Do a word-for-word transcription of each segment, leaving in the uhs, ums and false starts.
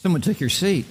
Someone took your seat.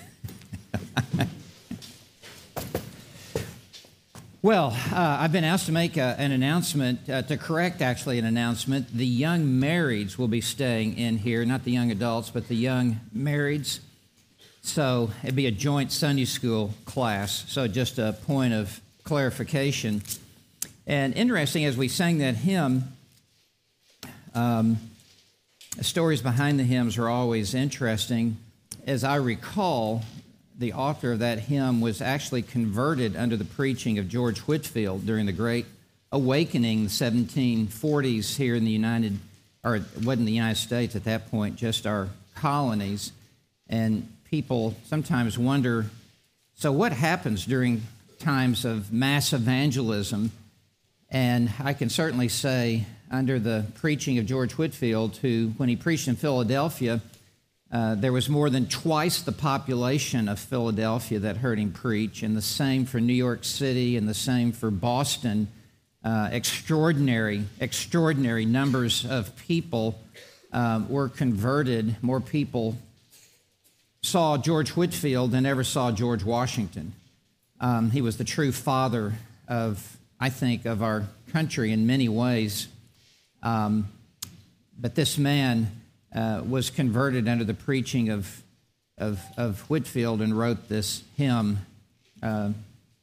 Well, uh, I've been asked to make a, an announcement, uh, to correct actually an announcement. The young marrieds will be staying in here, not the young adults, but the young marrieds. So it'd be a joint Sunday school class. So just a point of clarification. And interesting, as we sang that hymn, um, the stories behind the hymns are always interesting. As I recall, the author of that hymn was actually converted under the preaching of George Whitefield during the Great Awakening, the seventeen forties here in the United, or it wasn't the United States at that point, just our colonies. And people sometimes wonder, so what happens during times of mass evangelism? And I can certainly say, under the preaching of George Whitefield, who, when he preached in Philadelphia, Uh, there was more than twice the population of Philadelphia that heard him preach, and the same for New York City, and the same for Boston. Uh, extraordinary, extraordinary numbers of people um, were converted. More people saw George Whitefield than ever saw George Washington. Um, he was the true father of, I think, of our country in many ways. Um, but this man Uh, was converted under the preaching of, of, of Whitefield and wrote this hymn, uh,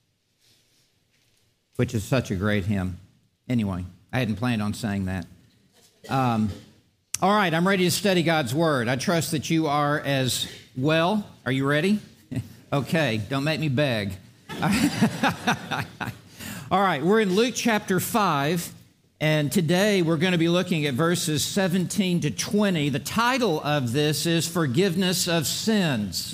which is such a great hymn. Anyway, I hadn't planned on saying that. Um, all right, I'm ready to study God's Word. I trust that you are as well. Are you ready? Okay, don't make me beg. All right, we're in Luke chapter five. And today we're going to be looking at verses seventeen to twenty. The title of this is Forgiveness of Sins.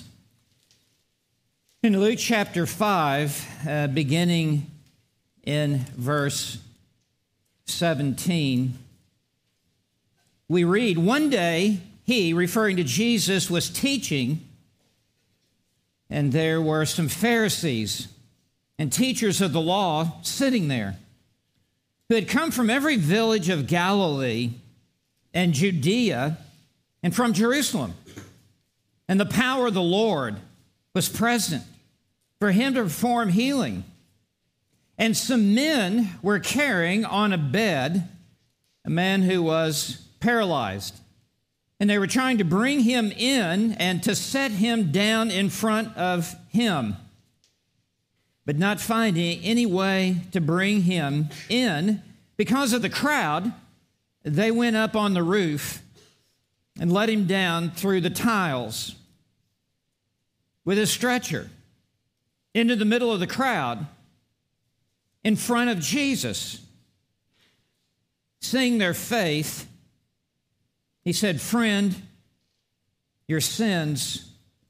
In Luke chapter five, uh, beginning in verse seventeen, we read, "One day he," referring to Jesus, "was teaching, and there were some Pharisees and teachers of the law sitting there, who had come from every village of Galilee and Judea and from Jerusalem. And the power of the Lord was present for him to perform healing. And some men were carrying on a bed a man who was paralyzed. And they were trying to bring him in and to set him down in front of him. But not finding any way to bring him in because of the crowd, they went up on the roof and let him down through the tiles with a stretcher into the middle of the crowd in front of Jesus. Seeing their faith, he said, 'Friend, your sins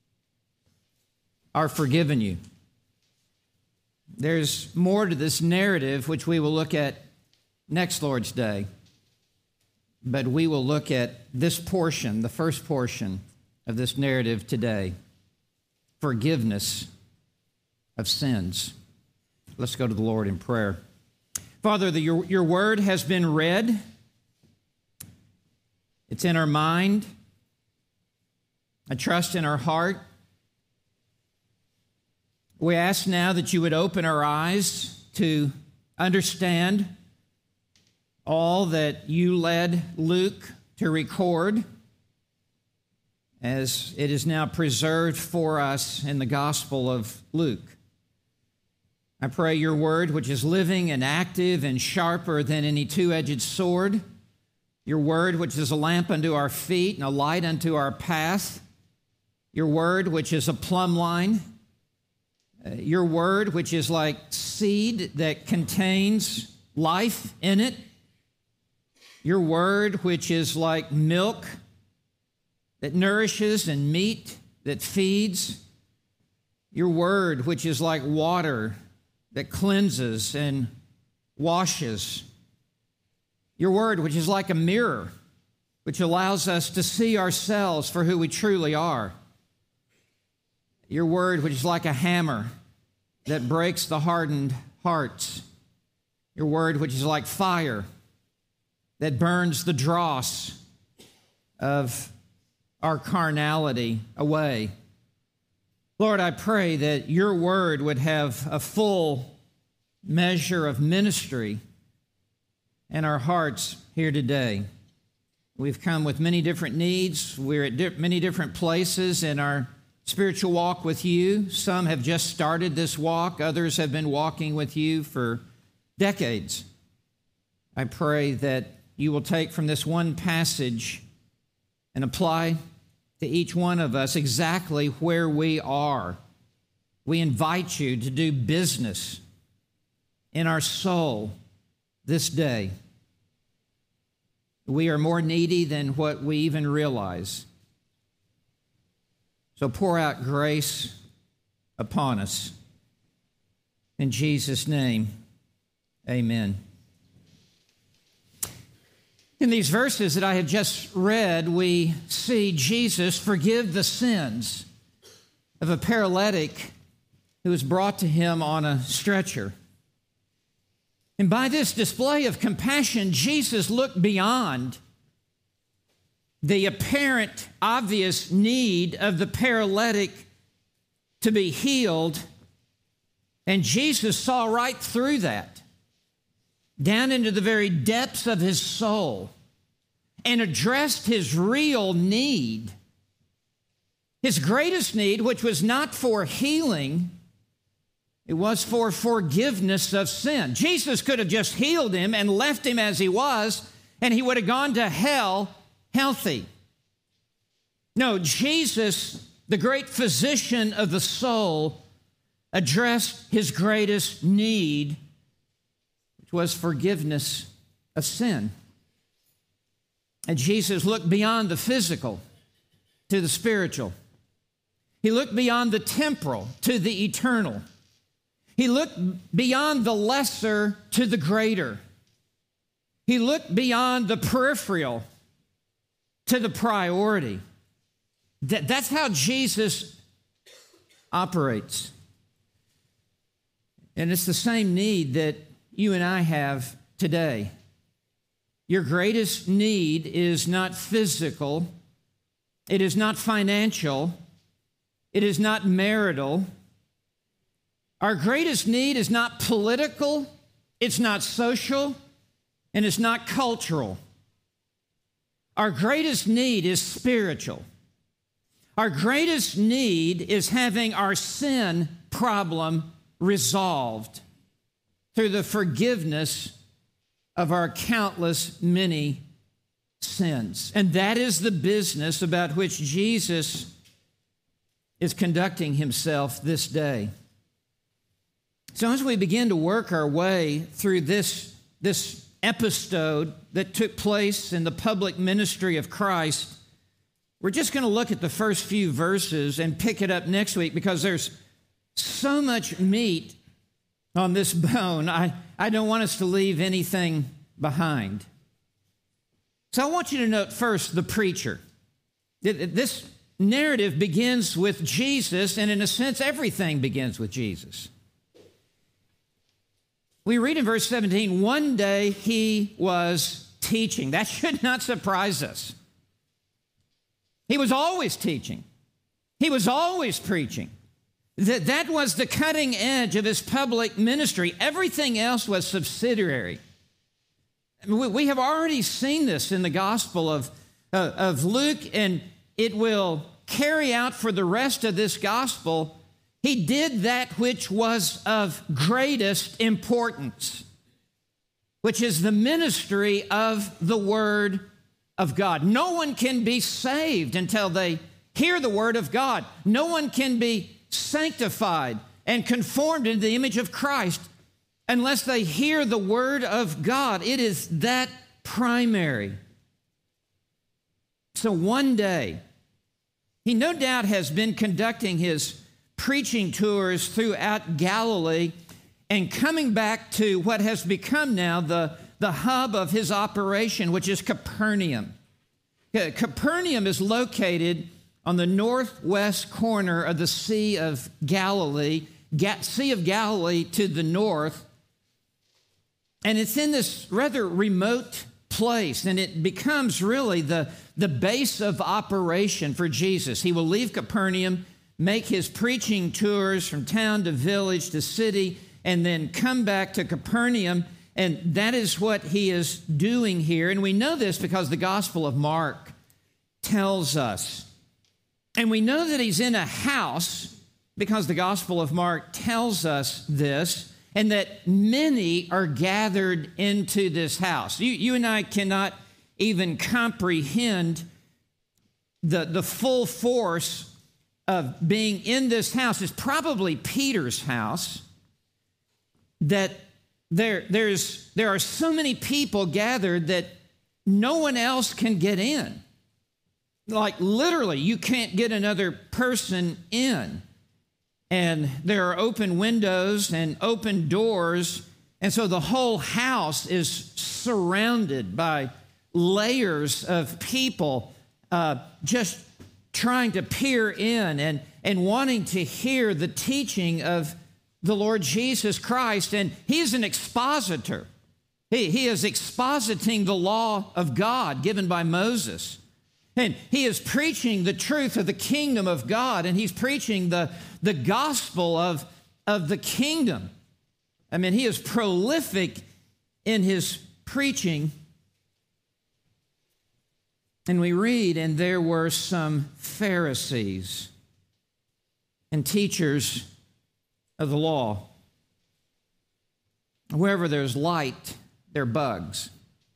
are forgiven you.'" There's more to this narrative, which we will look at next Lord's Day. But we will look at this portion, the first portion of this narrative today. Forgiveness of sins. Let's go to the Lord in prayer. Father, the, your, your word has been read. It's in our mind. I trust in our heart. We ask now that you would open our eyes to understand all that you led Luke to record, as it is now preserved for us in the Gospel of Luke. I pray your word, which is living and active and sharper than any two-edged sword, your word, which is a lamp unto our feet and a light unto our path, your word, which is a plumb line, Uh, your word, which is like seed that contains life in it. Your word, which is like milk that nourishes and meat that feeds. Your word, which is like water that cleanses and washes. Your word, which is like a mirror, which allows us to see ourselves for who we truly are. Your word, which is like a hammer that breaks the hardened hearts. Your word, which is like fire that burns the dross of our carnality away. Lord, I pray that your word would have a full measure of ministry in our hearts here today. We've come with many different needs. We're at di- many different places in our spiritual walk with you. Some have just started this walk. Others have been walking with you for decades. I pray that you will take from this one passage and apply to each one of us exactly where we are. We invite you to do business in our soul this day. We are more needy than what we even realize. So pour out grace upon us. In Jesus' name, amen. In these verses that I have just read, we see Jesus forgive the sins of a paralytic who was brought to him on a stretcher. And by this display of compassion, Jesus looked beyond the apparent, obvious need of the paralytic to be healed, and Jesus saw right through that, down into the very depths of his soul, and addressed his real need, his greatest need, which was not for healing, it was for forgiveness of sin. Jesus could have just healed him and left him as he was, and he would have gone to hell healthy. No, Jesus, the great physician of the soul, addressed his greatest need, which was forgiveness of sin. And Jesus looked beyond the physical to the spiritual. He looked beyond the temporal to the eternal. He looked beyond the lesser to the greater. He looked beyond the peripheral to the priority. That, that's how Jesus operates. And it's the same need that you and I have today. Your greatest need is not physical. It is not financial. It is not marital. Our greatest need is not political, it's not social, and it's not cultural. Our greatest need is spiritual. Our greatest need is having our sin problem resolved through the forgiveness of our countless many sins. And that is the business about which Jesus is conducting himself this day. So as we begin to work our way through this, this episode that took place in the public ministry of Christ, we're just going to look at the first few verses and pick it up next week because there's so much meat on this bone. I, I don't want us to leave anything behind. So I want you to note first the preacher. This narrative begins with Jesus, and in a sense, everything begins with Jesus. We read in verse seventeen, one day he was teaching. That should not surprise us. He was always teaching. He was always preaching. That, that was the cutting edge of his public ministry. Everything else was subsidiary. We, we have already seen this in the Gospel of, uh, of Luke, and it will carry out for the rest of this Gospel. He did that which was of greatest importance, which is the ministry of the Word of God. No one can be saved until they hear the Word of God. No one can be sanctified and conformed into the image of Christ unless they hear the Word of God. It is that primary. So one day, he no doubt has been conducting his preaching tours throughout Galilee and coming back to what has become now the, the hub of his operation, which is Capernaum. Capernaum is located on the northwest corner of the Sea of Galilee, Sea of Galilee to the north. And it's in this rather remote place, and it becomes really the, the base of operation for Jesus. He will leave Capernaum, make his preaching tours from town to village to city, and then come back to Capernaum, and that is what he is doing here. And we know this because the Gospel of Mark tells us. And we know that he's in a house because the Gospel of Mark tells us this, and that many are gathered into this house. You, you and I cannot even comprehend the, the full force of being in this house. It's probably Peter's house, that there, there's, there are so many people gathered that no one else can get in. Like literally, you can't get another person in. And there are open windows and open doors. And so the whole house is surrounded by layers of people uh, just trying to peer in and, and wanting to hear the teaching of the Lord Jesus Christ. And he's an expositor. He, he is expositing the law of God given by Moses. And he is preaching the truth of the kingdom of God, and he's preaching the, the gospel of, of the kingdom. I mean, he is prolific in his preaching. And we read, and there were some Pharisees and teachers of the law. Wherever there's light, there are bugs.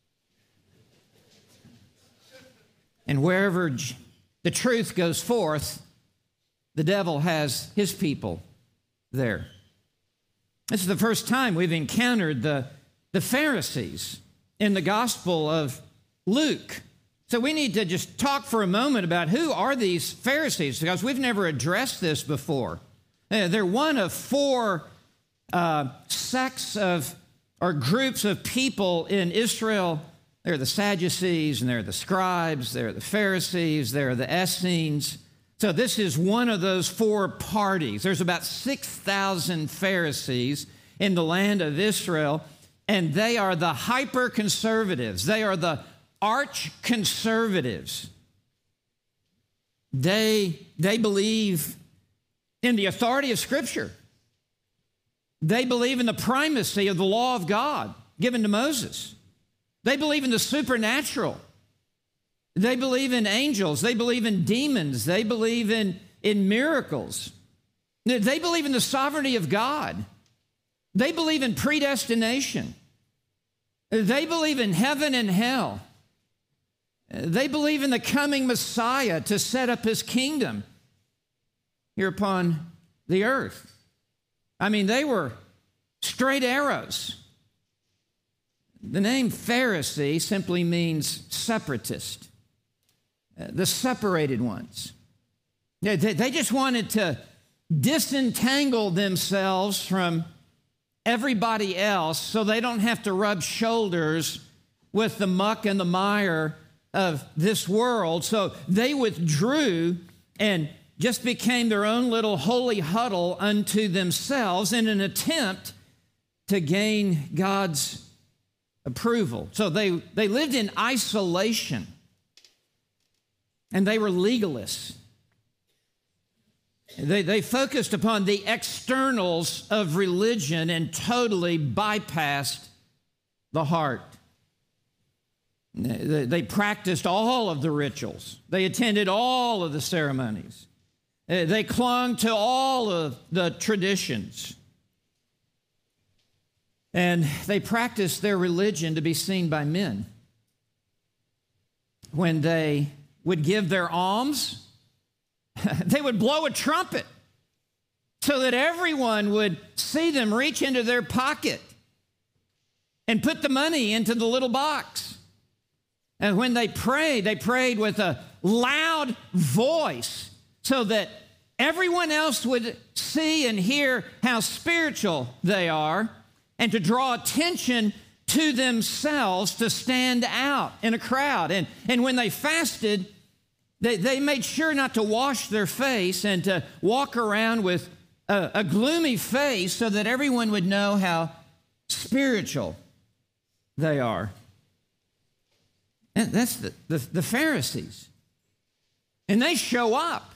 And wherever the truth goes forth, the devil has his people there. This is the first time we've encountered the, the Pharisees in the Gospel of Luke. So we need to just talk for a moment about who are these Pharisees, because we've never addressed this before. They're one of four uh, sects of or groups of people in Israel. There are the Sadducees, and there are the scribes, there are the Pharisees, there are the Essenes. So this is one of those four parties. There's about six thousand Pharisees in the land of Israel, and they are the hyper-conservatives. They are the arch-conservatives. They, they believe in the authority of Scripture. They believe in the primacy of the law of God given to Moses. They believe in the supernatural. They believe in angels. They believe in demons. They believe in, in miracles. They believe in the sovereignty of God. They believe in predestination. They believe in heaven and hell. They believe in the coming Messiah to set up his kingdom here upon the earth. I mean, they were straight arrows. The name Pharisee simply means separatist, uh, the separated ones. They, they just wanted to disentangle themselves from everybody else so they don't have to rub shoulders with the muck and the mire of this world. So they withdrew and just became their own little holy huddle unto themselves in an attempt to gain God's approval. So they, they lived in isolation, and they were legalists. They, they focused upon the externals of religion and totally bypassed the heart. They, they practiced all of the rituals. They attended all of the ceremonies. They clung to all of the traditions. And they practiced their religion to be seen by men. When they would give their alms, they would blow a trumpet so that everyone would see them reach into their pocket and put the money into the little box. And when they prayed, they prayed with a loud voice so that everyone else would see and hear how spiritual they are, and to draw attention to themselves to stand out in a crowd. And, and when they fasted, they, they made sure not to wash their face and to walk around with a, a gloomy face so that everyone would know how spiritual they are. And that's the, the, the Pharisees. And they show up.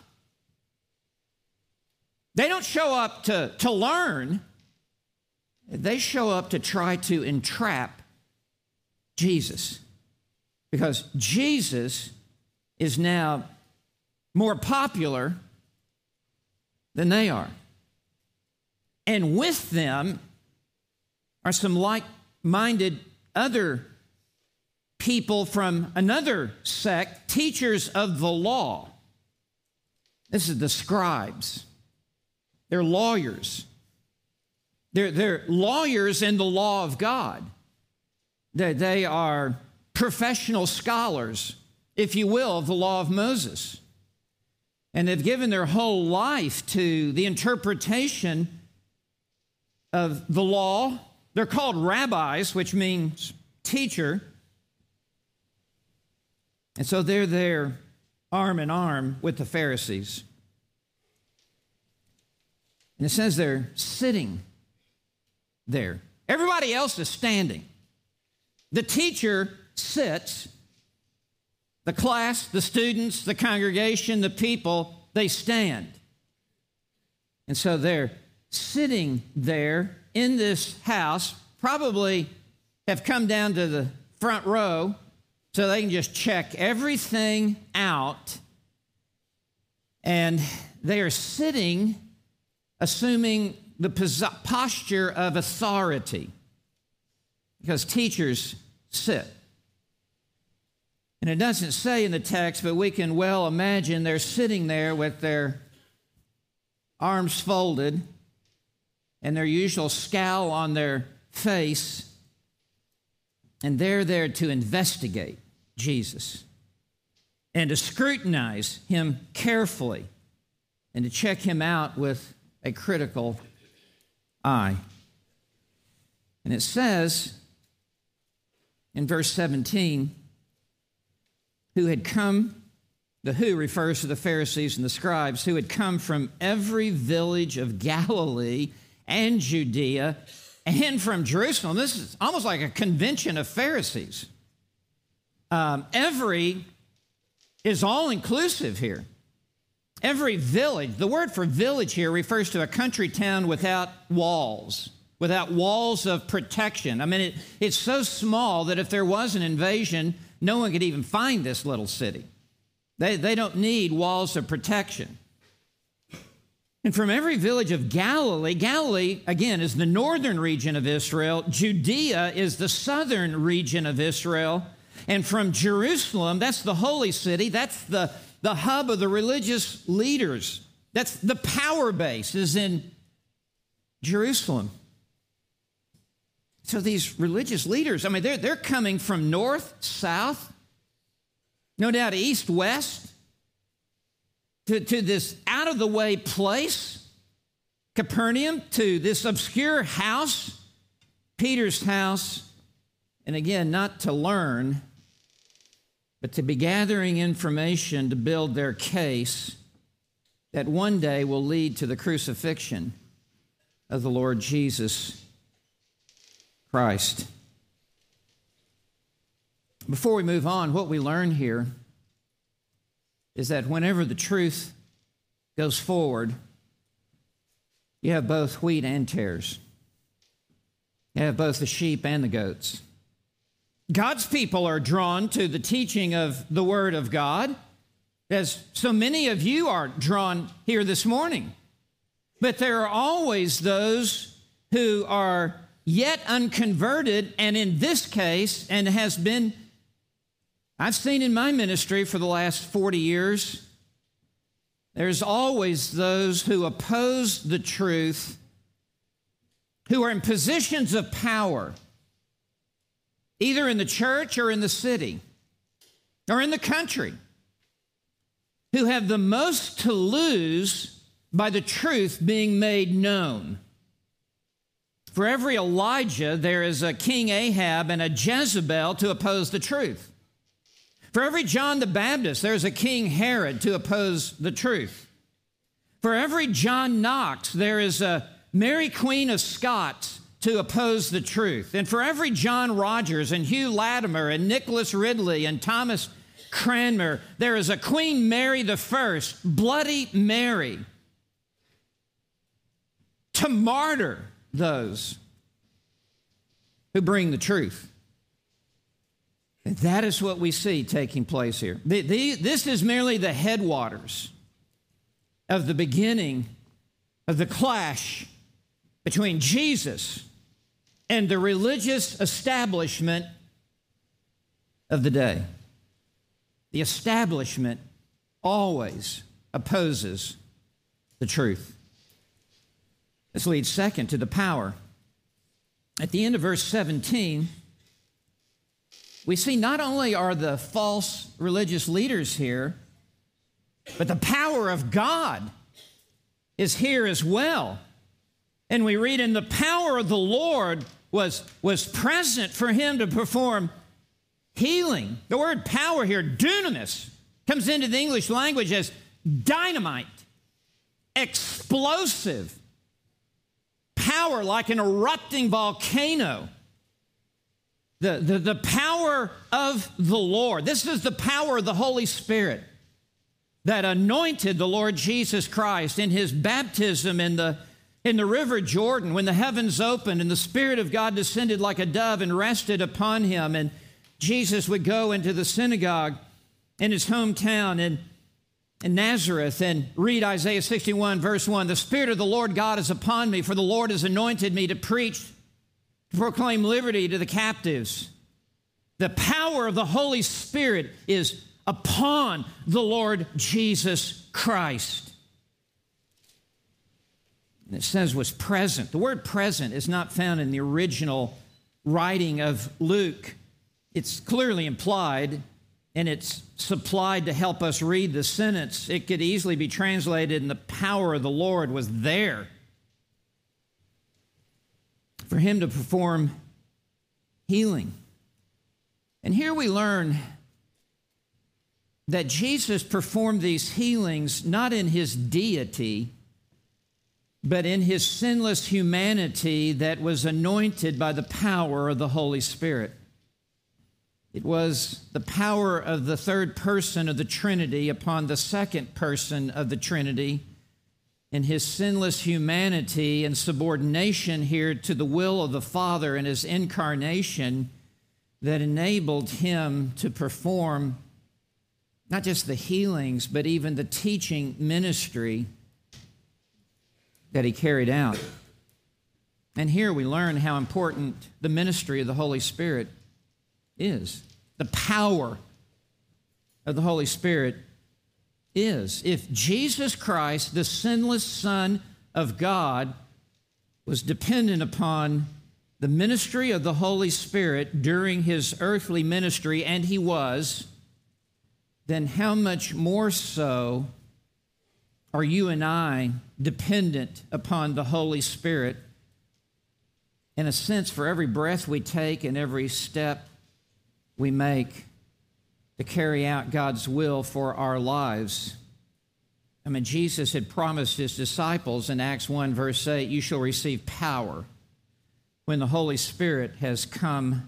They don't show up to, to learn. They show up to try to entrap Jesus. Because Jesus is now more popular than they are. And with them are some like-minded other people from another sect, teachers of the law. This is the scribes. They're lawyers. They're, they're lawyers in the law of God. They, they are professional scholars, if you will, of the law of Moses. And they've given their whole life to the interpretation of the law. They're called rabbis, which means teacher. And so they're there arm in arm with the Pharisees. And it says they're sitting there. Everybody else is standing. The teacher sits. The class, the students, the congregation, the people, they stand. And so they're sitting there in this house, probably have come down to the front row so they can just check everything out. And they are sitting, assuming the posture of authority, because teachers sit. And it doesn't say in the text, but we can well imagine they're sitting there with their arms folded and their usual scowl on their face, and they're there to investigate Jesus and to scrutinize him carefully and to check him out with a critical eye. And it says in verse seventeen, who had come, the who refers to the Pharisees and the scribes, who had come from every village of Galilee and Judea and from Jerusalem. This is almost like a convention of Pharisees. Um, every is all-inclusive here. Every village, the word for village here refers to a country town without walls, without walls of protection. I mean, it, it's so small that if there was an invasion, no one could even find this little city. They, they don't need walls of protection. And from every village of Galilee, Galilee, again, is the northern region of Israel. Judea is the southern region of Israel. And from Jerusalem, that's the holy city. That's the, the hub of the religious leaders. That's the power base is in Jerusalem. So these religious leaders, I mean, they're, they're coming from north, south, no doubt east, west, to, to this out-of-the-way place, Capernaum, to this obscure house, Peter's house, and again, not to learn, but to be gathering information to build their case that one day will lead to the crucifixion of the Lord Jesus Christ. Before we move on, what we learn here is that whenever the truth goes forward, you have both wheat and tares. You have both the sheep and the goats. God's people are drawn to the teaching of the Word of God, as so many of you are drawn here this morning. But there are always those who are yet unconverted, and in this case, and has been, I've seen in my ministry for the last forty years, there's always those who oppose the truth, who are in positions of power, either in the church or in the city or in the country, who have the most to lose by the truth being made known. For every Elijah, there is a King Ahab and a Jezebel to oppose the truth. For every John the Baptist, there's a King Herod to oppose the truth. For every John Knox, there is a Mary Queen of Scots to oppose the truth. And for every John Rogers and Hugh Latimer and Nicholas Ridley and Thomas Cranmer, there is a Queen Mary the First, Bloody Mary, to martyr those who bring the truth. And that is what we see taking place here. The, the, this is merely the headwaters of the beginning of the clash between Jesus and the religious establishment of the day. The establishment always opposes the truth. This leads second to the power. At the end of verse seventeen, we see not only are the false religious leaders here, but the power of God is here as well. And we read, and the power of the Lord was, was present for him to perform healing. The word power here, dunamis, comes into the English language as dynamite, explosive, power like an erupting volcano. The, the, the power of the Lord. This is the power of the Holy Spirit that anointed the Lord Jesus Christ in his baptism in the, in the river Jordan when the heavens opened and the Spirit of God descended like a dove and rested upon him. And Jesus would go into the synagogue in his hometown in, in Nazareth and read Isaiah sixty-one, verse one. The Spirit of the Lord God is upon me, for the Lord has anointed me to preach, to proclaim liberty to the captives. The power of the Holy Spirit is upon the Lord Jesus Christ. And it says was present. The word present is not found in the original writing of Luke. It's clearly implied, and it's supplied to help us read the sentence. It could easily be translated, and the power of the Lord was there for him to perform healing. And here we learn that Jesus performed these healings not in his deity, but in his sinless humanity that was anointed by the power of the Holy Spirit. It was the power of the third person of the Trinity upon the second person of the Trinity in his sinless humanity and subordination here to the will of the Father in his incarnation that enabled him to perform not just the healings, but even the teaching ministry that he carried out. And here we learn how important the ministry of the Holy Spirit is. The power of the Holy Spirit is. If Jesus Christ, the sinless Son of God, was dependent upon the ministry of the Holy Spirit during his earthly ministry, and he was, then how much more so are you and I dependent upon the Holy Spirit, in a sense, for every breath we take and every step we make to carry out God's will for our lives. I mean, Jesus had promised his disciples in Acts one, verse eight, you shall receive power when the Holy Spirit has come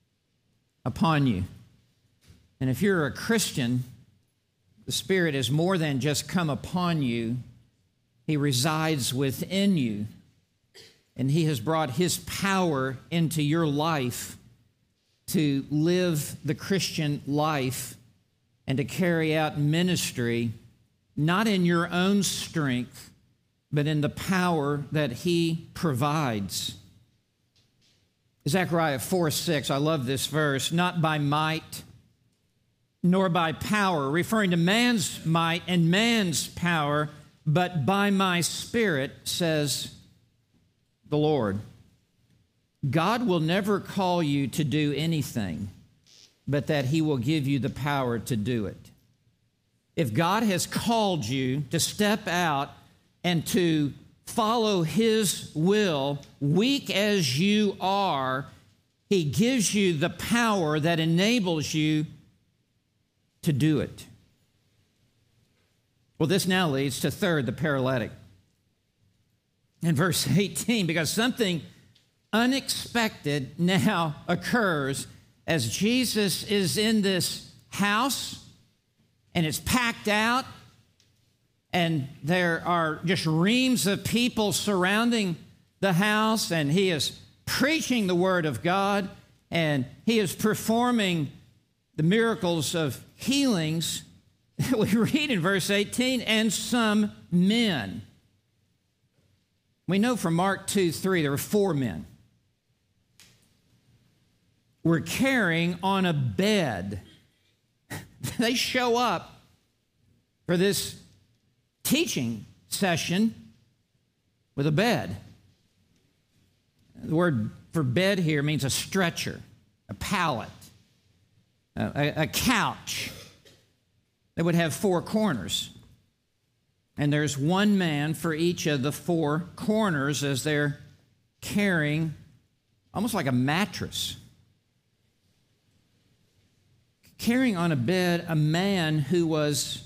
upon you. And if you're a Christian, the Spirit has more than just come upon you. He resides within you, and he has brought his power into your life to live the Christian life and to carry out ministry, not in your own strength, but in the power that he provides. Zechariah four six, I love this verse, not by might nor by power, referring to man's might and man's power, but by my Spirit, says the Lord. God will never call you to do anything, but that he will give you the power to do it. If God has called you to step out and to follow his will, weak as you are, he gives you the power that enables you to do it. Well, this now leads to third, the paralytic. In verse eighteen, because something unexpected now occurs as Jesus is in this house, and it's packed out, and there are just reams of people surrounding the house, and he is preaching the word of God, and he is performing the miracles of healings. We read in verse eighteen, and some men. We know from Mark two three, there were four men. Were carrying on a bed. They show up for this teaching session with a bed. The word for bed here means a stretcher, a pallet, a, a couch that would have four corners. And there's one man for each of the four corners as they're carrying almost like a mattress. Carrying on a bed a man who was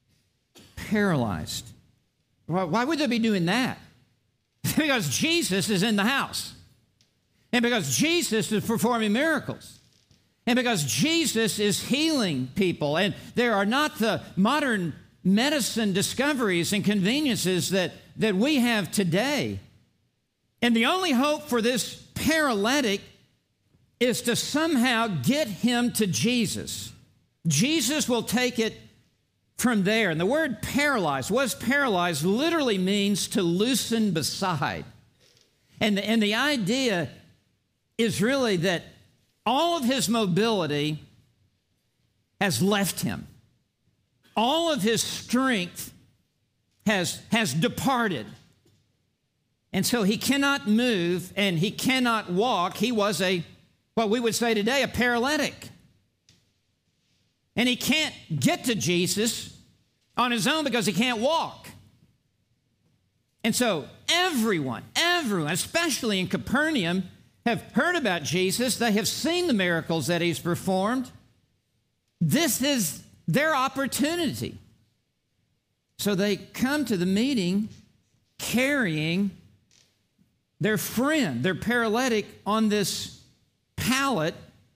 paralyzed. Why would they be doing that? Because Jesus is in the house. And because Jesus is performing miracles. And because Jesus is healing people. And there are not the modern medicine discoveries and conveniences that, that we have today. And the only hope for this paralytic is to somehow get him to Jesus. Jesus will take it from there. And the word paralyzed, was paralyzed, literally means to loosen beside. And the, and the idea is really that all of his mobility has left him. All of his strength has, has departed. And so he cannot move and he cannot walk. He was a, what we would say today, a paralytic. And he can't get to Jesus on his own because he can't walk. And so everyone, everyone, especially in Capernaum, have heard about Jesus. They have seen the miracles that he's performed. This is their opportunity. So they come to the meeting carrying their friend, their paralytic, on this pallet.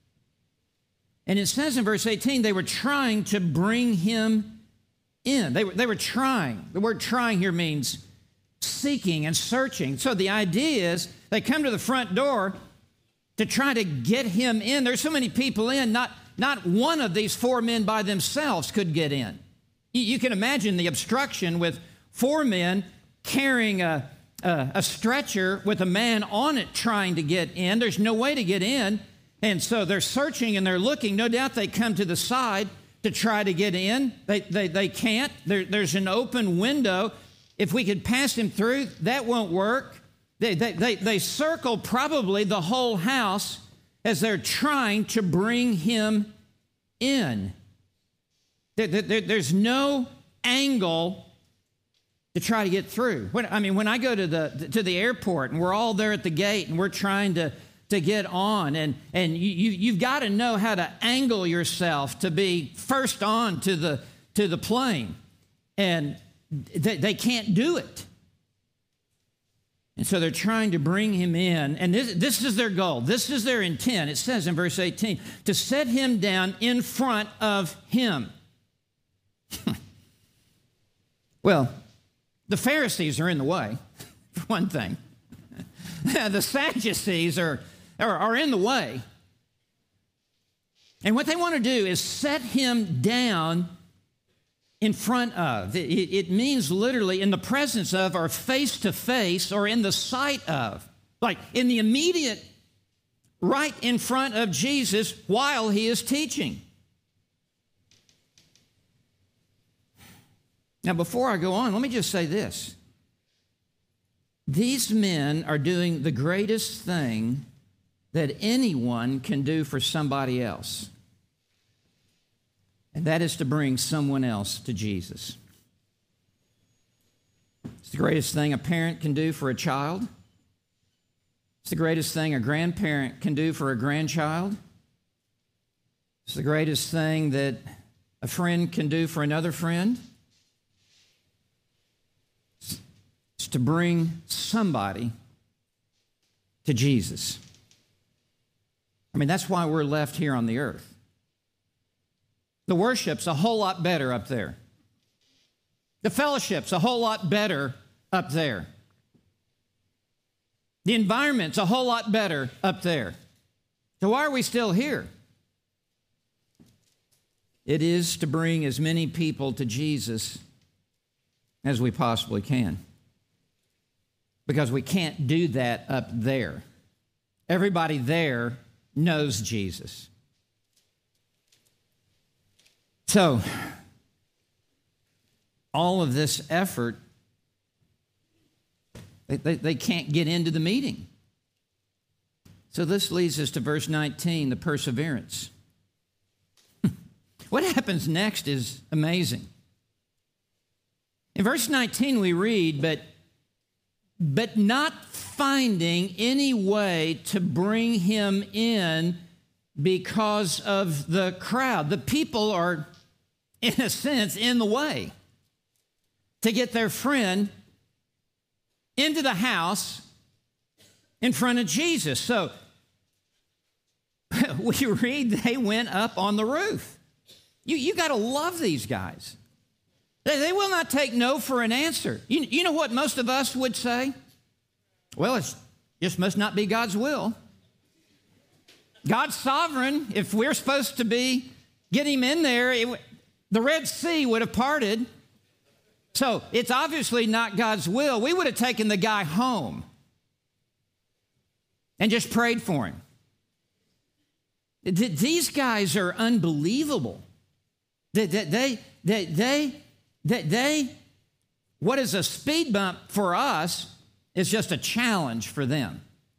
And it says in verse eighteen, they were trying to bring him in. They were, they were trying. The word trying here means seeking and searching. So the idea is they come to the front door to try to get him in. There's so many people in, not, not one of these four men by themselves could get in. You, you can imagine the obstruction with four men carrying a, a, a stretcher with a man on it trying to get in. There's no way to get in. And so they're searching and they're looking. No doubt they come to the side to try to get in. They, they, they can't. There, there's an open window. If we could pass him through, that won't work. They, they, they, they circle probably the whole house as they're trying to bring him in. There, there, there's no angle to try to get through. When, I mean, when I go to the, to the airport and we're all there at the gate and we're trying to to get on, and, and you, you, you've got to know how to angle yourself to be first on to the, to the plane. And they, they can't do it. And so they're trying to bring him in, and this, this is their goal. This is their intent. It says in verse eighteen, to set him down in front of him. Well, the Pharisees are in the way, for one thing. The Sadducees are, are, are in the way. And what they want to do is set him down in front of. It, it means literally in the presence of, or face to face, or in the sight of. Like in the immediate, right in front of Jesus while he is teaching. Now, before I go on, let me just say this. These men are doing the greatest thing that anyone can do for somebody else. And that is to bring someone else to Jesus. It's the greatest thing a parent can do for a child. It's the greatest thing a grandparent can do for a grandchild. It's the greatest thing that a friend can do for another friend. It's to bring somebody to Jesus. I mean, that's why we're left here on the earth. The worship's a whole lot better up there. The fellowship's a whole lot better up there. The environment's a whole lot better up there. So why are we still here? It is to bring as many people to Jesus as we possibly can. Because we can't do that up there. Everybody there knows Jesus. So, all of this effort, they, they, they can't get into the meeting. So this leads us to verse nineteen, the perseverance. What happens next is amazing. In verse nineteen we read, but, but not finding any way to bring him in because of the crowd. The people are, in a sense, in the way to get their friend into the house in front of Jesus. So we read they went up on the roof. You, you got to love these guys. They, they will not take no for an answer. You, you know what most of us would say? Well, it just must not be God's will. God's sovereign. If we're supposed to be, get him in there, it, the Red Sea would have parted. So it's obviously not God's will. We would have taken the guy home and just prayed for him. These guys are unbelievable. They, they, they, they, they, they, they, what is a speed bump for us is just a challenge for them.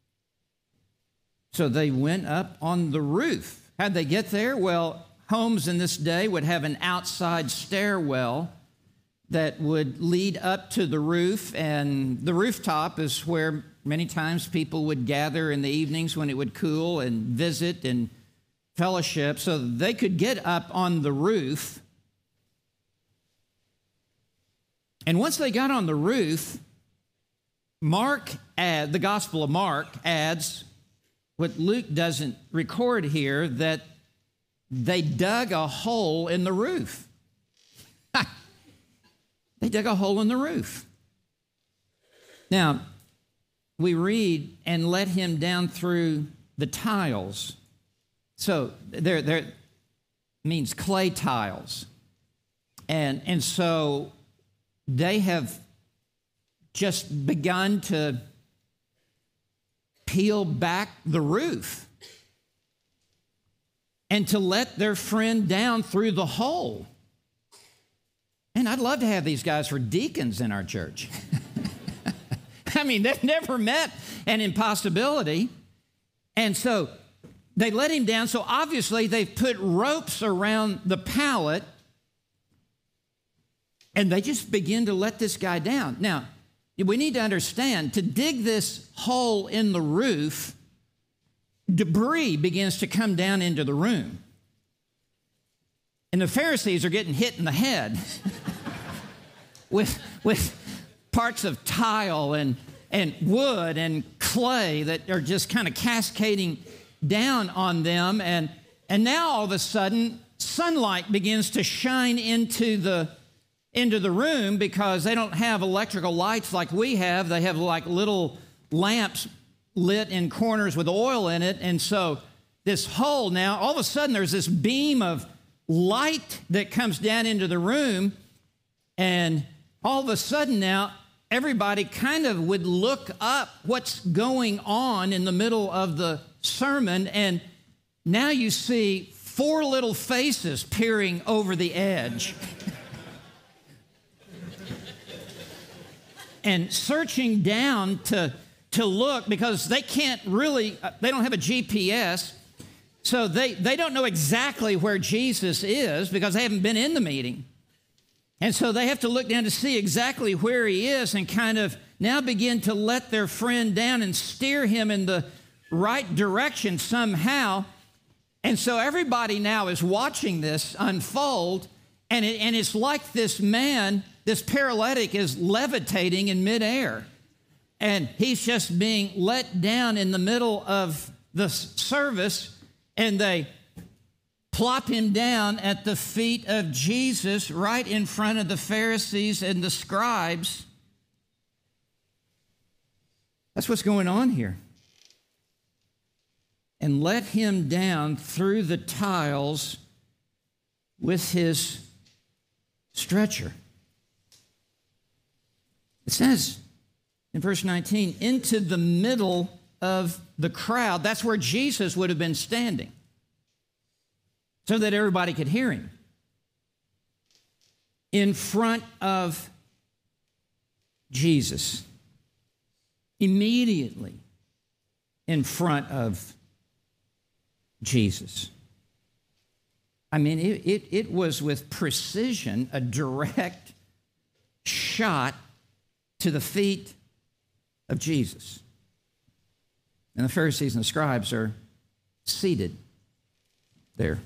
So they went up on the roof. How'd they get there? Well, homes in this day would have an outside stairwell that would lead up to the roof, and the rooftop is where many times people would gather in the evenings when it would cool and visit and fellowship, so they could get up on the roof. And once they got on the roof, Mark, add, the Gospel of Mark adds what Luke doesn't record here, that they dug a hole in the roof. They dug a hole in the roof. Now, we read, and let him down through the tiles. So there, there means clay tiles. And, and so they have just begun to peel back the roof and to let their friend down through the hole. And I'd love to have these guys for deacons in our church. I mean, they've never met an impossibility. And so they let him down. So obviously they've put ropes around the pallet, and they just begin to let this guy down. Now, we need to understand, to dig this hole in the roof, debris begins to come down into the room. And the Pharisees are getting hit in the head with, with parts of tile and, and wood and clay that are just kind of cascading down on them. And, and now all of a sudden, sunlight begins to shine into the, into the room, because they don't have electrical lights like we have. They have like little lamps lit in corners with oil in it. And so this hole now, all of a sudden there's this beam of light that comes down into the room, and all of a sudden now everybody kind of would look up what's going on in the middle of the sermon, and now you see four little faces peering over the edge and searching down to, to look, because they can't really, they don't have a G P S. So they, they don't know exactly where Jesus is, because they haven't been in the meeting. And so they have to look down to see exactly where he is, and kind of now begin to let their friend down and steer him in the right direction somehow. And so everybody now is watching this unfold, and, it, and it's like this man, this paralytic, is levitating in midair. and he's just being let down in the middle of the service, and they plop him down at the feet of Jesus right in front of the Pharisees and the scribes. That's what's going on here. And let him down through the tiles with his stretcher. It says in verse nineteen, into the middle of the crowd. That's where Jesus would have been standing, so that everybody could hear him. In front of Jesus. Immediately in front of Jesus. I mean, it, it, it was with precision, a direct shot to the feet of Jesus. And the Pharisees and the scribes are seated there.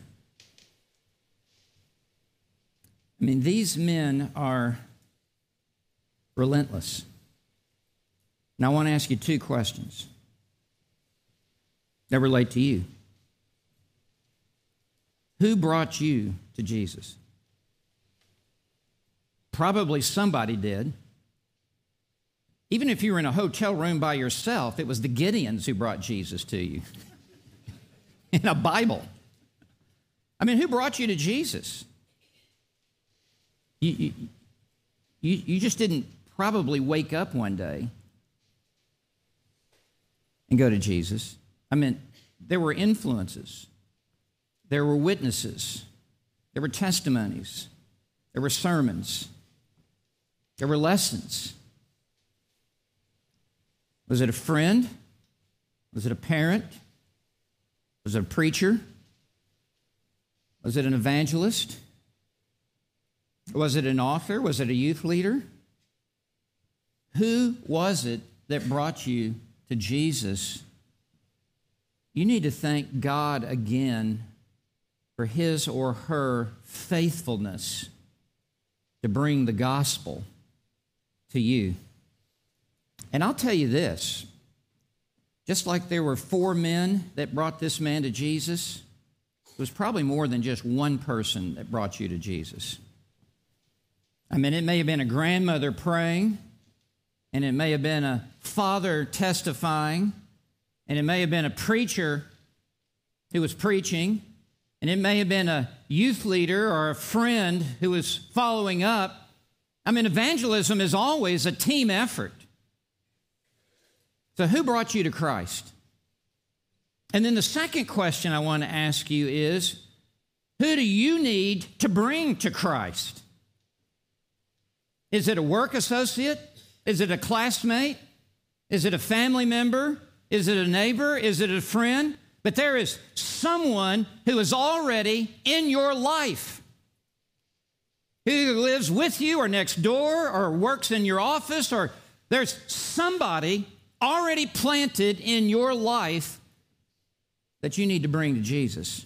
I mean, these men are relentless. Now, I want to ask you two questions that relate to you. Who brought you to Jesus? Probably somebody did. Even if you were in a hotel room by yourself, it was the Gideons who brought Jesus to you in a Bible. I mean, who brought you to Jesus? You, you, you, you just didn't probably wake up one day and go to Jesus. I mean, there were influences. There were witnesses. There were testimonies. There were sermons. There were lessons. Was it a friend? Was it a parent? Was it a preacher? Was it an evangelist? Was it an author? Was it a youth leader? Who was it that brought you to Jesus? You need to thank God again for his or her faithfulness to bring the gospel to you. And I'll tell you this, just like there were four men that brought this man to Jesus, it was probably more than just one person that brought you to Jesus. I mean, it may have been a grandmother praying, and it may have been a father testifying, and it may have been a preacher who was preaching, and it may have been a youth leader or a friend who was following up. I mean, evangelism is always a team effort. So who brought you to Christ? And then the second question I want to ask you is, who do you need to bring to Christ? Is it a work associate? Is it a classmate? Is it a family member? Is it a neighbor? Is it a friend? But there is someone who is already in your life, who either lives with you or next door or works in your office, or there's somebody already planted in your life that you need to bring to Jesus.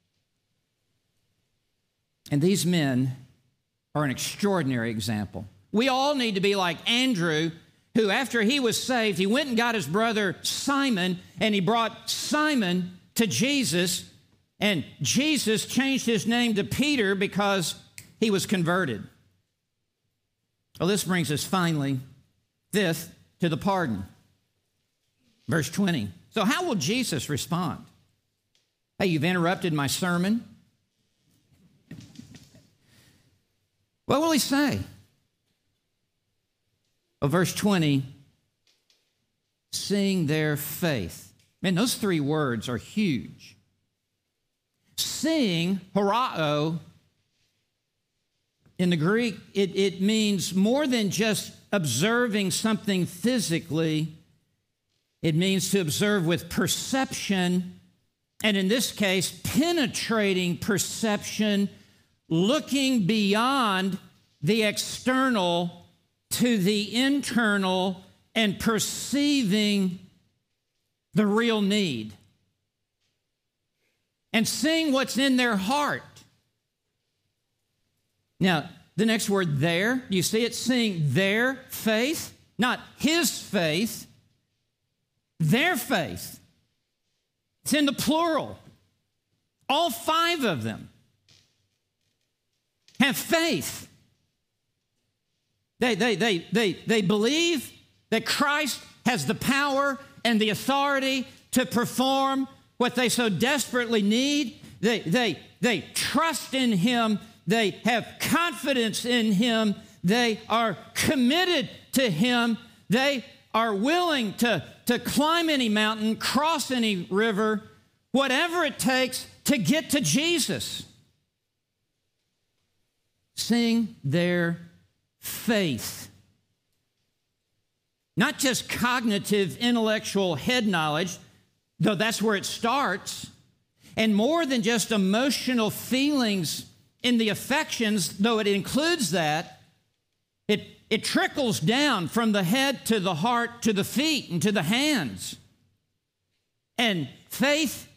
And these men are an extraordinary example. We all need to be like Andrew, who after he was saved, he went and got his brother Simon, and he brought Simon to Jesus, and Jesus changed his name to Peter because he was converted. Well, this brings us finally, fifth, to the pardon. Verse twenty. So how will Jesus respond? Hey, you've interrupted my sermon. What will he say? Well, verse twenty, seeing their faith. Man, those three words are huge. Seeing, horao, in the Greek, it, it means more than just observing something physically. It means to observe with perception, and in this case, penetrating perception, looking beyond the external to the internal and perceiving the real need and seeing what's in their heart. Now, the next word, there, you see it, seeing their faith. not his faith, their faith. It's in the plural. All five of them have faith. They, they, they, they, they believe that Christ has the power and the authority to perform what they so desperately need. They, they, they trust in him. They have confidence in him. They are committed to him. They are willing to, to climb any mountain, cross any river, whatever it takes to get to Jesus. Seeing their faith. Not just cognitive, intellectual head knowledge, though that's where it starts, and more than just emotional feelings in the affections, though it includes that, it, it trickles down from the head to the heart to the feet and to the hands. And faith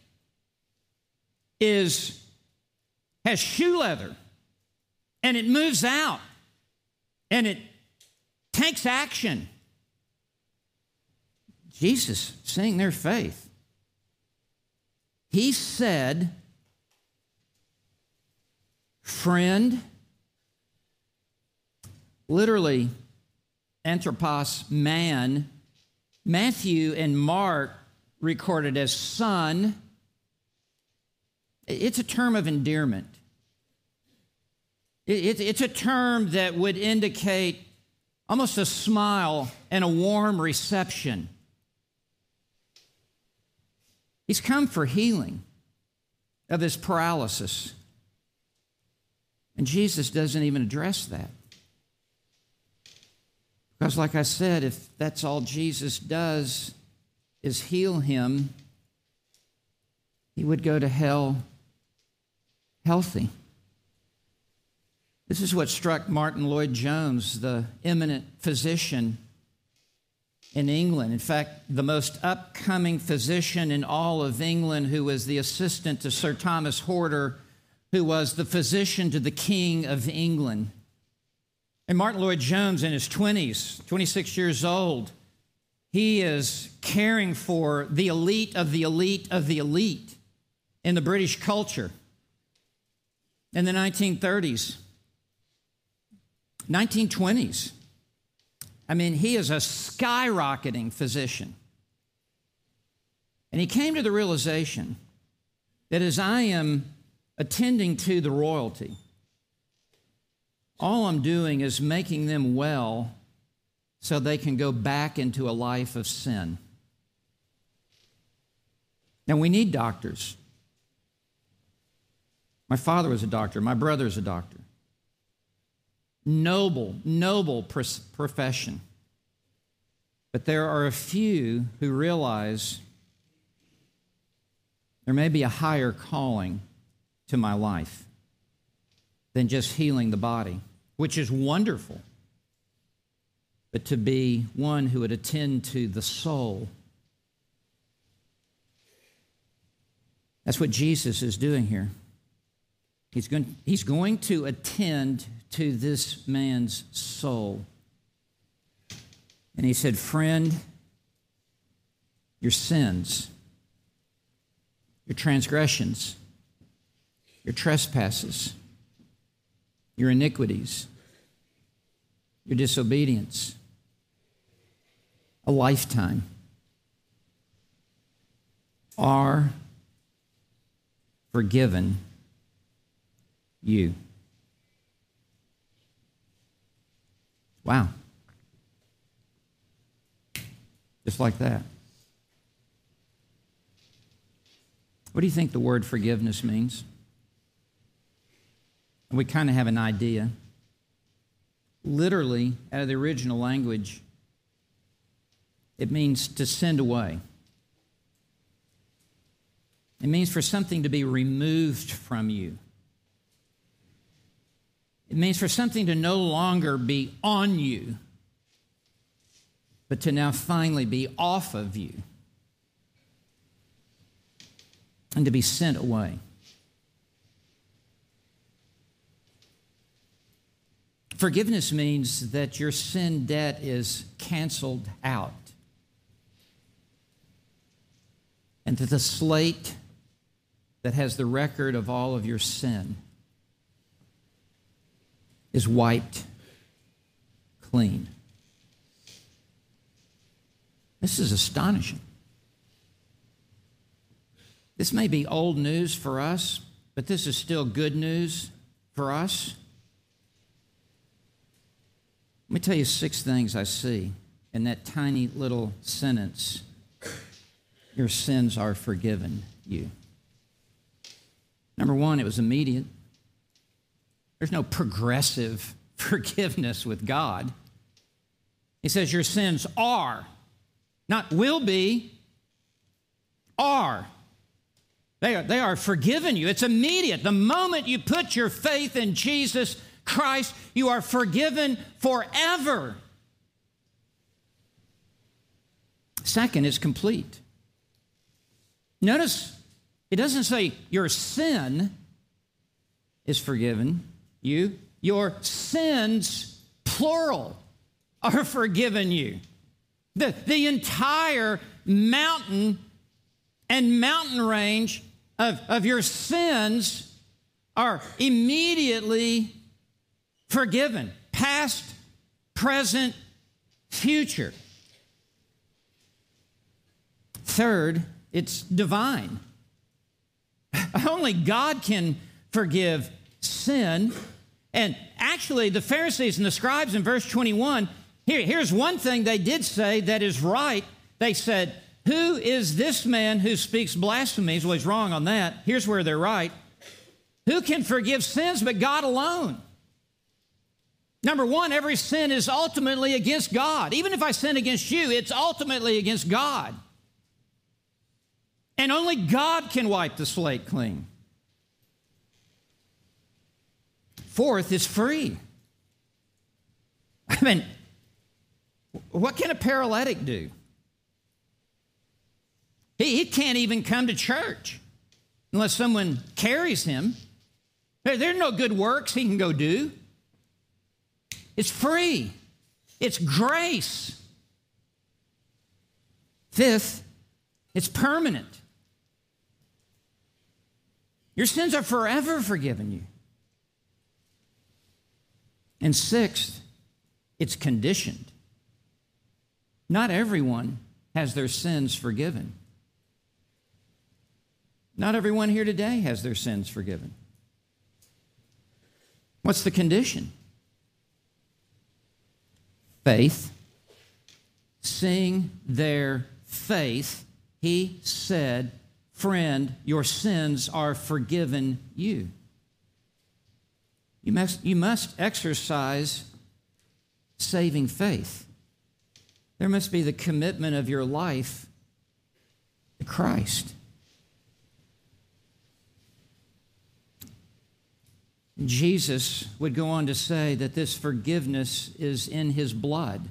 is, has shoe leather, and it moves out, and it takes action. Jesus, seeing their faith, he said, friend, literally, anthropos, man. Matthew and Mark recorded as son. It's a term of endearment. It's a term that would indicate almost a smile and a warm reception. He's come for healing of his paralysis. And Jesus doesn't even address that. Because like I said, if that's all Jesus does is heal him, he would go to hell healthy. This is what struck Martin Lloyd-Jones, the eminent physician in England. In fact, the most upcoming physician in all of England, who was the assistant to Sir Thomas Horder, who was the physician to the King of England. And Martin Lloyd-Jones, in his twenties, twenty-six years old, he is caring for the elite of the elite of the elite in the British culture. In the nineteen thirties, nineteen twenties, I mean, he is a skyrocketing physician. And he came to the realization that as I am attending to the royalty, all I'm doing is making them well so they can go back into a life of sin. Now, we need doctors. My father was a doctor. My brother is a doctor. Noble, noble profession. But there are a few who realize there may be a higher calling to my life than just healing the body, which is wonderful, but to be one who would attend to the soul. That's what Jesus is doing here. He's going, he's going to attend to this man's soul. And he said, friend, your sins, your transgressions, your trespasses, your iniquities, your disobedience, a lifetime are forgiven you. Wow. Just like that. What do you think the word forgiveness means? We kind of have an idea. Literally, out of the original language, it means to send away. It means for something to be removed from you. It means for something to no longer be on you, but to now finally be off of you and to be sent away. Forgiveness means that your sin debt is canceled out, and that the slate that has the record of all of your sin is wiped clean. This is astonishing. This may be old news for us, but this is still good news for us. Let me tell you six things I see in that tiny little sentence. Your sins are forgiven you. Number one, it was immediate. There's no progressive forgiveness with God. He says your sins are, not will be, are. They are, they are forgiven you. It's immediate. The moment you put your faith in Jesus Christ, you are forgiven forever. Second is complete. Notice it doesn't say your sin is forgiven you. Your sins, plural, are forgiven you. The, the entire mountain and mountain range of, of your sins are immediately forgiven. Past, present, future. Third, it's divine. Only God can forgive sin. And actually, the Pharisees and the scribes in verse twenty-one, here, here's one thing they did say that is right. They said, who is this man who speaks blasphemies? Well, he's wrong on that. Here's where they're right. Who can forgive sins but God alone? Number one, every sin is ultimately against God. Even if I sin against you, it's ultimately against God. And only God can wipe the slate clean. Fourth is free. I mean, what can a paralytic do? He, he can't even come to church unless someone carries him. There, there are no good works he can go do. It's free. It's grace. Fifth, it's permanent. Your sins are forever forgiven you. And sixth, it's conditioned. Not everyone has their sins forgiven. Not everyone here today has their sins forgiven. What's the condition? Faith. Seeing their faith, he said, friend, your sins are forgiven you. You must, you must exercise saving faith. There must be the commitment of your life to Christ. Jesus would go on to say that this forgiveness is in his blood.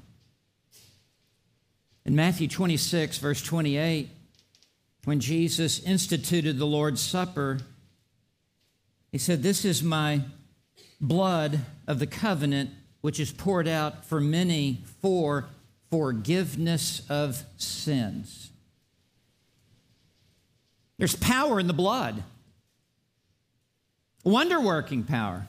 In Matthew twenty-six, verse twenty-eight, when Jesus instituted the Lord's Supper, he said, this is my blood of the covenant, which is poured out for many for forgiveness of sins. There's power in the blood. Wonder-working power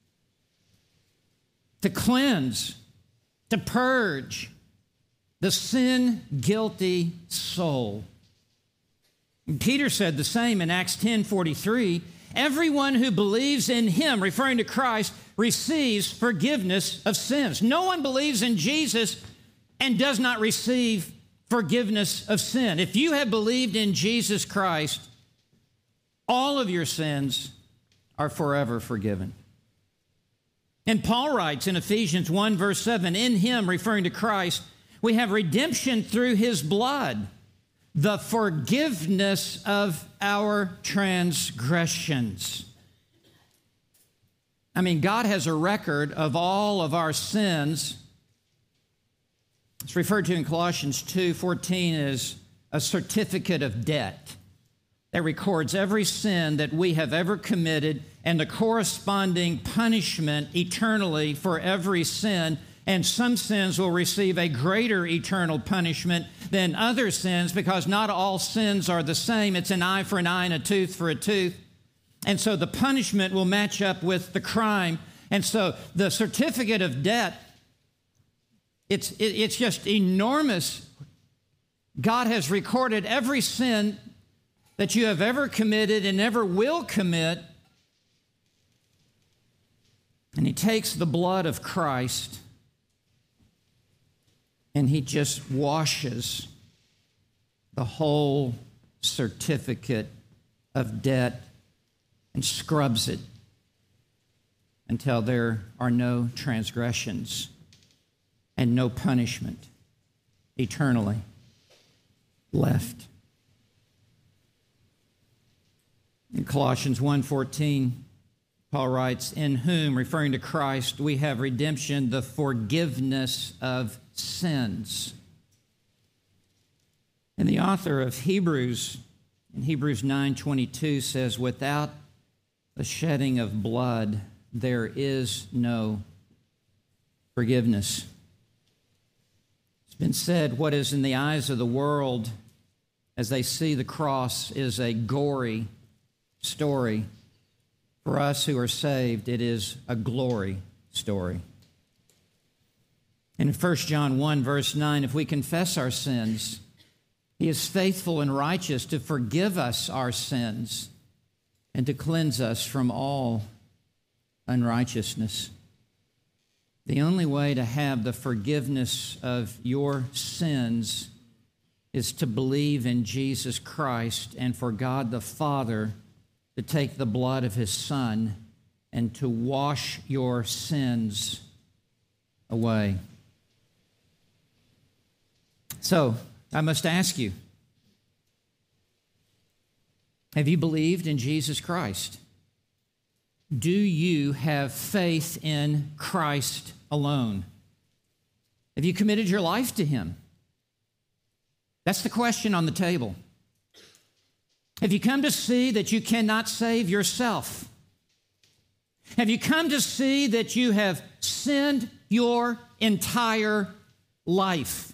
to cleanse, to purge the sin-guilty soul. And Peter said the same in Acts ten forty-three. Everyone who believes in him, referring to Christ, receives forgiveness of sins. No one believes in Jesus and does not receive forgiveness of sin. If you have believed in Jesus Christ, all of your sins are forever forgiven. And Paul writes in Ephesians one, verse seven, in him, referring to Christ, we have redemption through his blood, the forgiveness of our transgressions. I mean, God has a record of all of our sins. It's referred to in Colossians two fourteen as a certificate of debt. that records every sin that we have ever committed and the corresponding punishment eternally for every sin. And some sins will receive a greater eternal punishment than other sins because not all sins are the same. It's an eye for an eye and a tooth for a tooth. And so the punishment will match up with the crime. And so the certificate of debt, it's, it, it's just enormous. God has recorded every sin that you have ever committed and ever will commit. And he takes the blood of Christ and he just washes the whole certificate of debt and scrubs it until there are no transgressions and no punishment eternally left. In Colossians one fourteen, Paul writes, "In whom," referring to Christ, "we have redemption, the forgiveness of sins." And the author of Hebrews, in Hebrews nine twenty-two, says, "Without the shedding of blood, there is no forgiveness." It's been said, what is in the eyes of the world as they see the cross is a gory story. For us who are saved, it is a glory story. In First John one, verse nine, if we confess our sins, he is faithful and righteous to forgive us our sins and to cleanse us from all unrighteousness. The only way to have the forgiveness of your sins is to believe in Jesus Christ and for God the Father to take the blood of his Son and to wash your sins away. So, I must ask you, have you believed in Jesus Christ? Do you have faith in Christ alone? Have you committed your life to him? That's the question on the table. Have you come to see that you cannot save yourself? Have you come to see that you have sinned your entire life?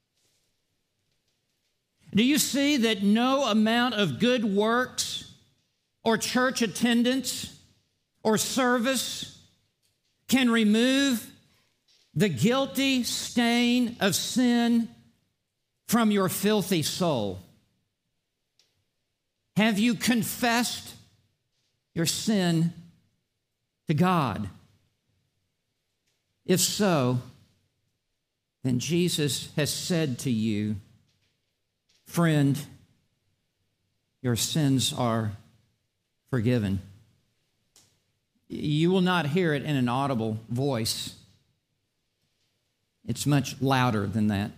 Do you see that no amount of good works or church attendance or service can remove the guilty stain of sin from your filthy soul? Have you confessed your sin to God? If so, then Jesus has said to you, friend, your sins are forgiven. You will not hear it in an audible voice. It's much louder than that.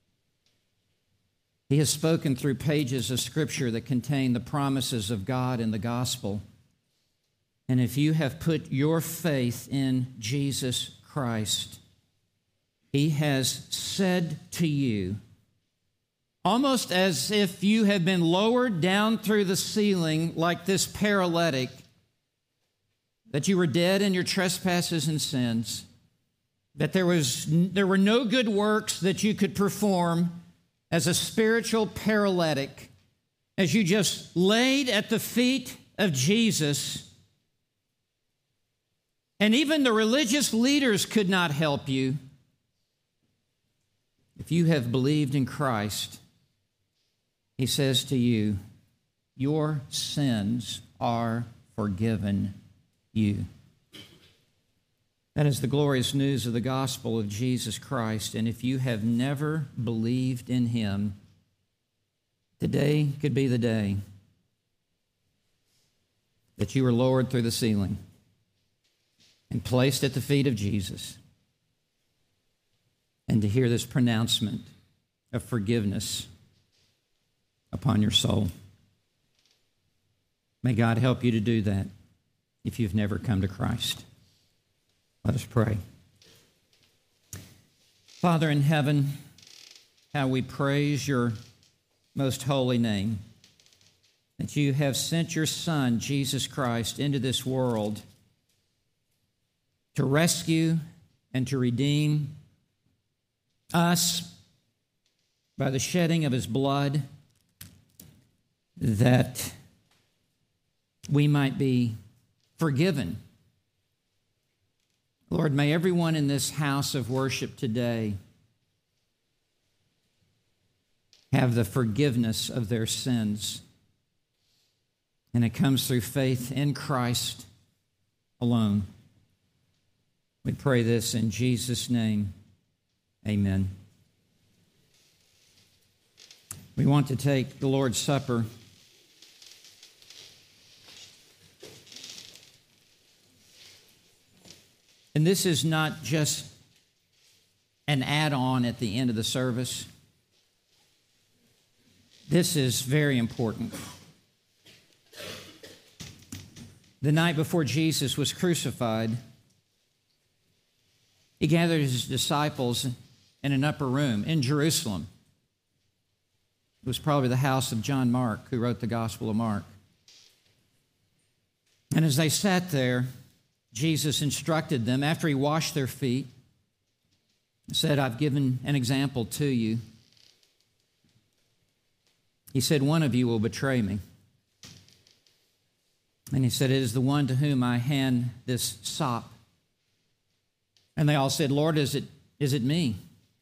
He has spoken through pages of Scripture that contain the promises of God in the gospel. And if you have put your faith in Jesus Christ, he has said to you, almost as if you have been lowered down through the ceiling like this paralytic, that you were dead in your trespasses and sins, that there was there were no good works that you could perform as a spiritual paralytic, as you just laid at the feet of Jesus, and even the religious leaders could not help you. If you have believed in Christ, he says to you, your sins are forgiven you. That is the glorious news of the gospel of Jesus Christ. And if you have never believed in him, today could be the day that you were lowered through the ceiling and placed at the feet of Jesus, and to hear this pronouncement of forgiveness upon your soul. May God help you to do that if you've never come to Christ. Let us pray. Father in heaven, how we praise your most holy name. that you have sent your Son, Jesus Christ, into this world to rescue and to redeem us by the shedding of his blood, that we might be forgiven. Lord, may everyone in this house of worship today have the forgiveness of their sins. And it comes through faith in Christ alone. We pray this in Jesus' name. Amen. We want to take the Lord's Supper. And this is not just an add-on at the end of the service. This is very important. The night before Jesus was crucified, he gathered his disciples in an upper room in Jerusalem. It was probably the house of John Mark, who wrote the Gospel of Mark. And as they sat there, Jesus instructed them, after he washed their feet, said, I've given an example to you. He said, one of you will betray me. And he said, it is the one to whom I hand this sop. And they all said, Lord, is it, is it me?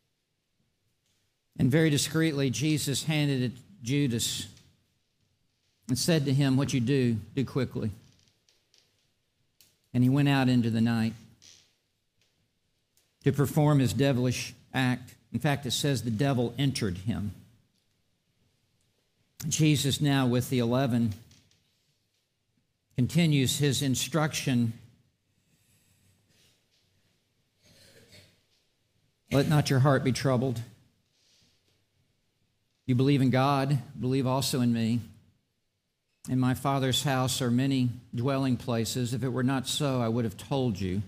And very discreetly, Jesus handed it to Judas and said to him, what you do, do quickly. And he went out into the night to perform his devilish act. In fact, it says the devil entered him. Jesus now with the eleven continues his instruction. Let not your heart be troubled. You believe in God, believe also in me. In my Father's house are many dwelling places. If it were not so, I would have told you.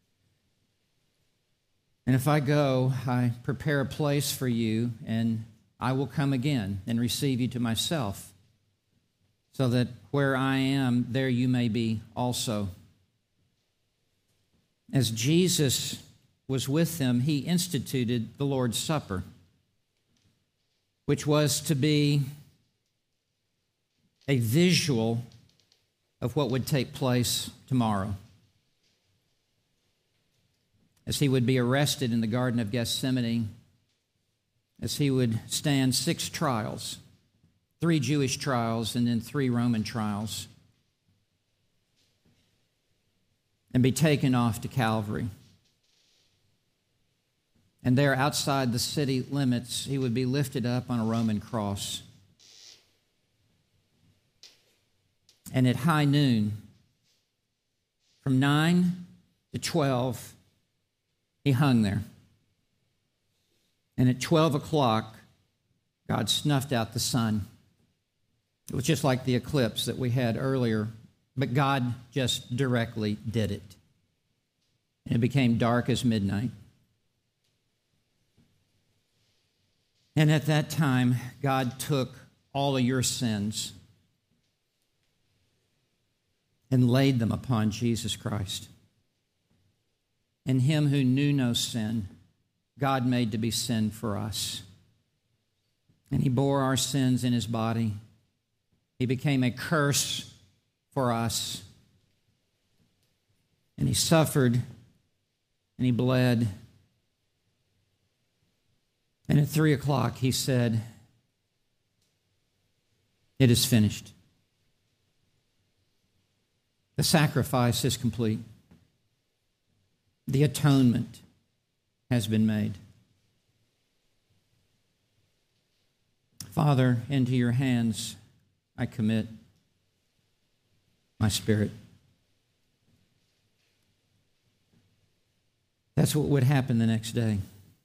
And if I go, I prepare a place for you, and I will come again and receive you to myself, so that where I am, there you may be also. As Jesus was with them, he instituted the Lord's Supper, which was to be a visual of what would take place tomorrow. As he would be arrested in the Garden of Gethsemane, as he would stand six trials, three Jewish trials and then three Roman trials, and be taken off to Calvary. And there outside the city limits, he would be lifted up on a Roman cross. And at high noon, from nine to twelve, he hung there. And at twelve o'clock, God snuffed out the sun. It was just like the eclipse that we had earlier, but God just directly did it. And it became dark as midnight. And at that time, God took all of your sins and laid them upon Jesus Christ. And him who knew no sin, God made to be sin for us. And he bore our sins in his body. He became a curse for us. And he suffered, and he bled. And at three o'clock, he said, it is finished. The sacrifice is complete. The atonement has been made. Father, into your hands I commit my spirit. That's what would happen the next day.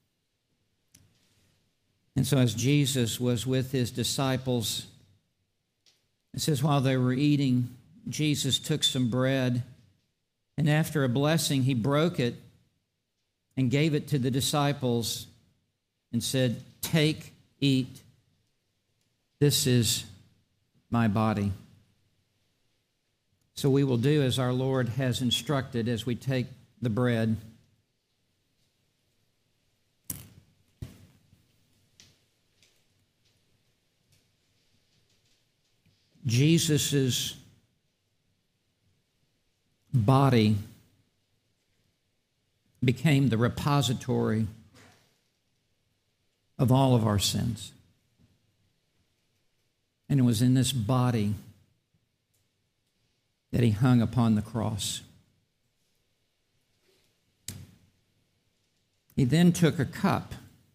And so as Jesus was with his disciples, it says while they were eating, Jesus took some bread, and after a blessing, he broke it and gave it to the disciples and said, take, eat. This is my body. So we will do as our Lord has instructed as we take the bread. Jesus' body became the repository of all of our sins. And it was in this body that he hung upon the cross. He then took a cup.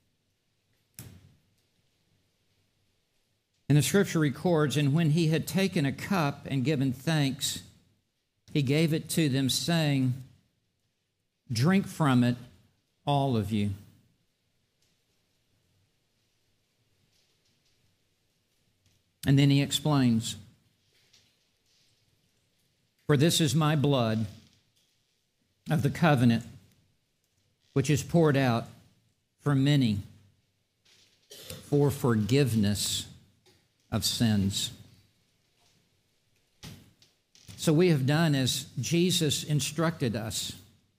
And the scripture records, and when he had taken a cup and given thanks, he gave it to them, saying, "Drink from it, all of you. And then he explains, "For this is my blood of the covenant, which is poured out for many for forgiveness of sins." So we have done as Jesus instructed us.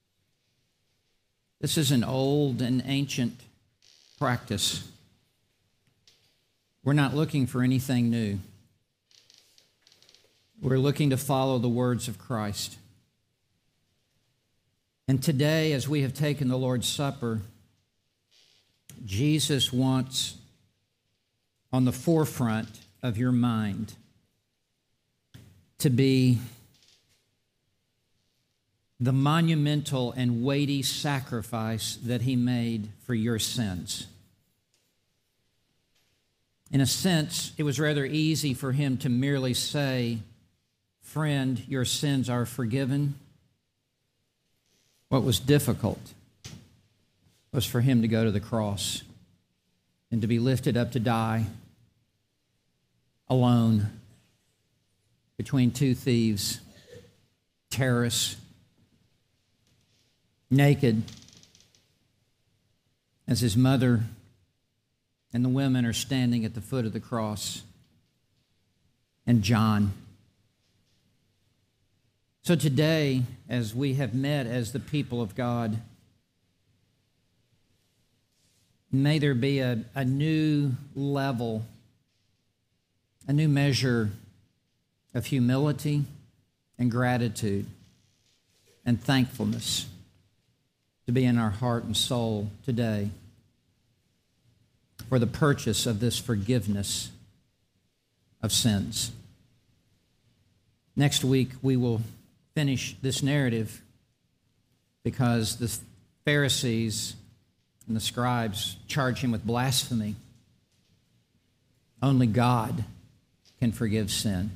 This is an old and ancient practice. We're not looking for anything new. We're looking to follow the words of Christ. And today, as we have taken the Lord's Supper, Jesus wants on the forefront of your mind to be the monumental and weighty sacrifice that he made for your sins. In a sense, it was rather easy for him to merely say, "Friend, your sins are forgiven." What was difficult was for him to go to the cross and to be lifted up to die alone between two thieves, terrorists, naked, as his mother and the women are standing at the foot of the cross, and John. So today, as we have met as the people of God, may there be a, a new level, a new measure of humility and gratitude and thankfulness to be in our heart and soul today for the purchase of this forgiveness of sins. Next week, we will finish this narrative because the Pharisees and the scribes charge him with blasphemy. Only God can forgive sin.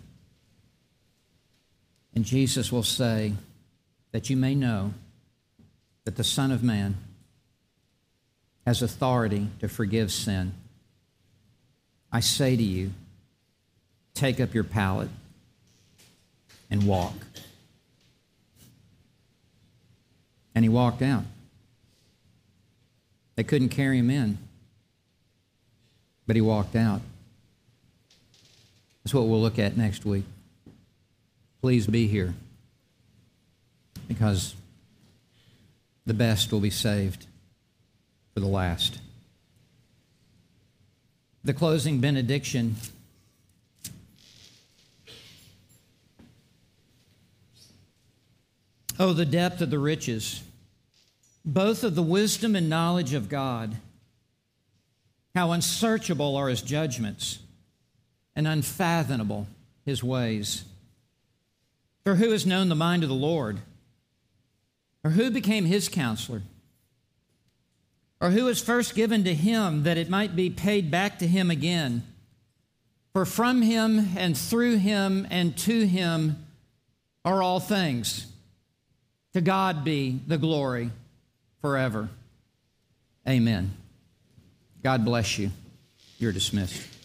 And Jesus will say that you may know that the Son of Man has authority to forgive sin. I say to you, take up your pallet and walk. And he walked out. They couldn't carry him in, but he walked out. That's what we'll look at next week. Please be here, because the best will be saved for the last. The closing benediction. Oh, the depth of the riches, both of the wisdom and knowledge of God. How unsearchable are his judgments and unfathomable his ways. For who has known the mind of the Lord? Or who became his counselor? Or who was first given to him that it might be paid back to him again? For from him and through him and to him are all things. To God be the glory forever. Amen. God bless you. You're dismissed.